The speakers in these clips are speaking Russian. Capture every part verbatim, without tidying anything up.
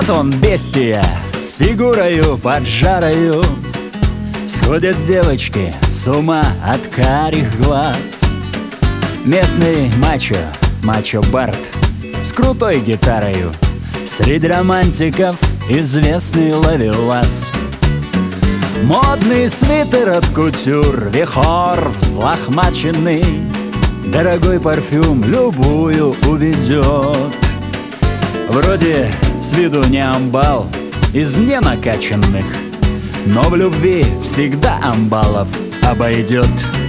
Вот он, бестия, с фигурою поджарою. Сходят девочки с ума от карих глаз. Местный мачо, мачо Барт, с крутой гитарою, среди романтиков известный ловелас. Модный свитер от кутюр, вихор взлохмаченный, дорогой парфюм любую уведет. Вроде с виду не амбал из ненакаченных, но в любви всегда амбалов обойдет.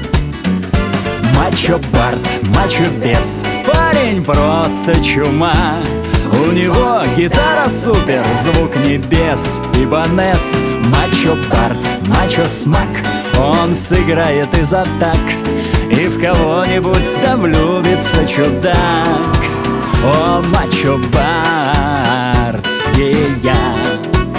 Мачо Барт, мачо бес, парень просто чума. У него гитара супер, звук небес, Ибанез. Мачо Барт, мачо смак, он сыграет из атак, и в кого-нибудь да влюбится чудак. О, мачо Барт, yeah.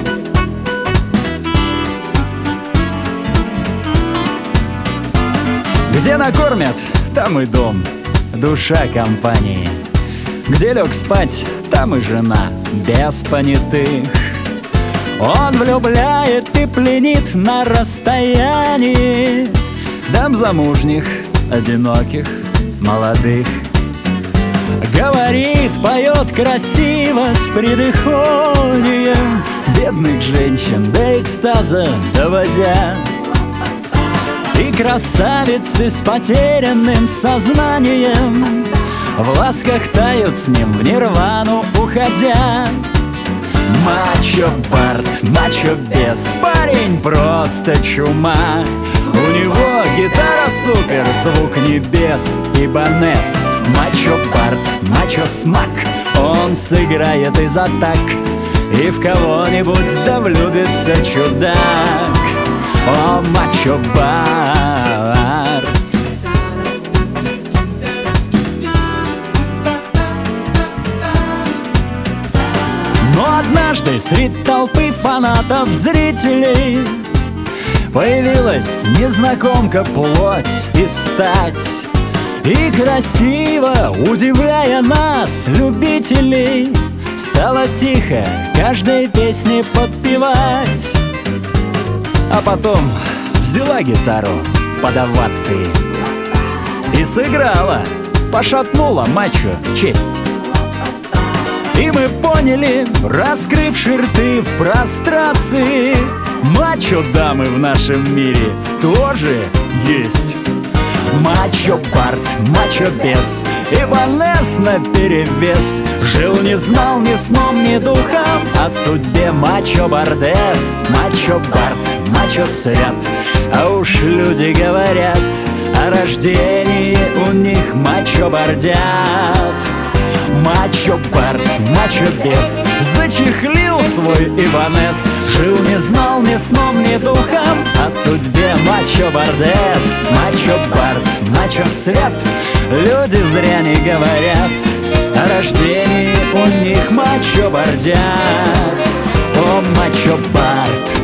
Где накормят, там и дом, душа компании. Где лег спать, там и жена, без понятых. Он влюбляет и пленит на расстоянии дам замужних, одиноких, молодых. Говорит, поет красиво с придыханием бедных женщин до экстаза доводя. И красавицы с потерянным сознанием в ласках тают с ним в нирвану уходя. Мачо Барт, мачо бес, парень просто чума. У него гитара супер, звук небес, Ибанез. Мачо Барт, мачо смак, он сыграет из атак, и в кого-нибудь да влюбится чудак. О, мачо Барт. Но однажды среди толпы фанатов, зрителей появилась незнакомка плоть и стать, и красиво, удивляя нас, любителей, стала тихо каждой песне подпевать. А потом взяла гитару под овации и сыграла, пошатнула мачо честь. И мы поняли, раскрывши рты в прострации, мачо дамы в нашем мире тоже есть. Мачо Барт, мачо бес, Ибанез наперевес. Жил, не знал ни сном, ни духом о судьбе мачо Бардес. Мачо Барт, мачо свят, а уж люди говорят, о рождении у них мачо бардят. Мачо Барт, мачо бес, зачехлил свой Ибанез. Жил, не знал ни сном, ни духом о судьбе мачо Бардес. Мачо Барт, мачо свят, люди зря не говорят, о рождении у них мачо бардят. О, мачо Барт.